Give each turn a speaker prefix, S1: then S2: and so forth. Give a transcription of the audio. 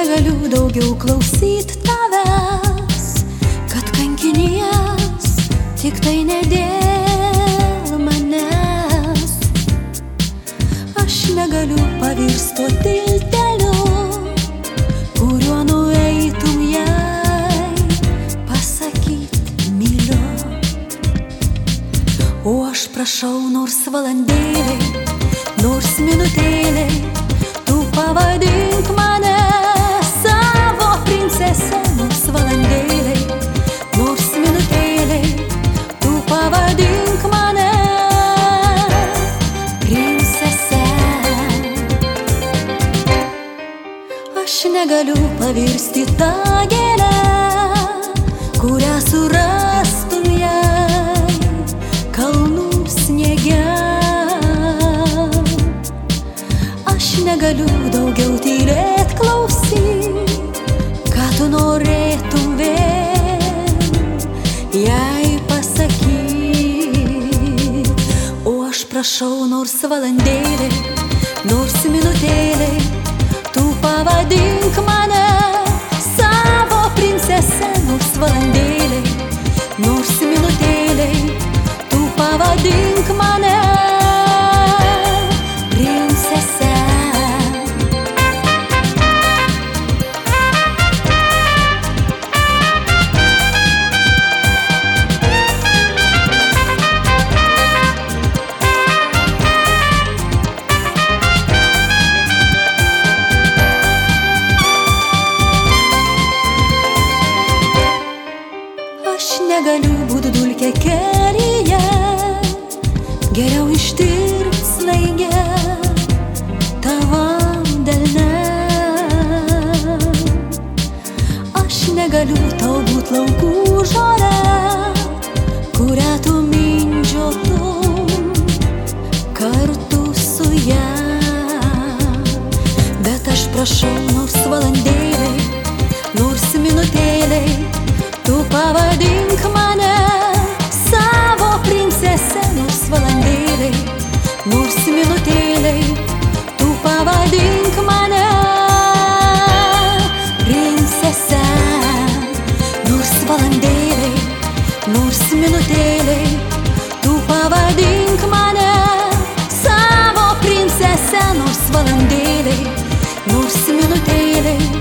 S1: negaliu daugiau klausyt tavęs, kad kankinies tik tai ne dėl manęs. Aš negaliu pavirst tuo tilteliu, kuriuo nueitum jai pasakyt myliu. O aš prašau nors valandėlei, nors minutėlei, tu pavadink mane savo princese. Nors valandėlei, nors minutėlei, tu pavadink mane princese. Aš negaliu pavirsti tą gėlę, kurią surastum jai kalnų sniege. Aš negaliu daugiau tylėt, klausyt, ką tu norėtum vėl jai pasakyt. O aš prašau nors valandėlei, nors minutėlei, tu pavadink mane savo princese. Nors valandėlei, nors minutėlei, tu pavadink mane princese. Aš negaliu būt dulkė kelyje, geriau ištirpt snaigę tavam delne. Aš negaliu tau būt laukų žolė, kurią tu mindžiotum kartu su ja. Bet aš prašau nors valandėlei, nors minutėlei, tu pavadink mane savo princese. Nors valandėlei, nors minutėlei, tu pavadink mane princese. Nors valandėlei, nors minutėlei, tu pavadink mane savo princese. Nors valandėlei, nors minutėlei,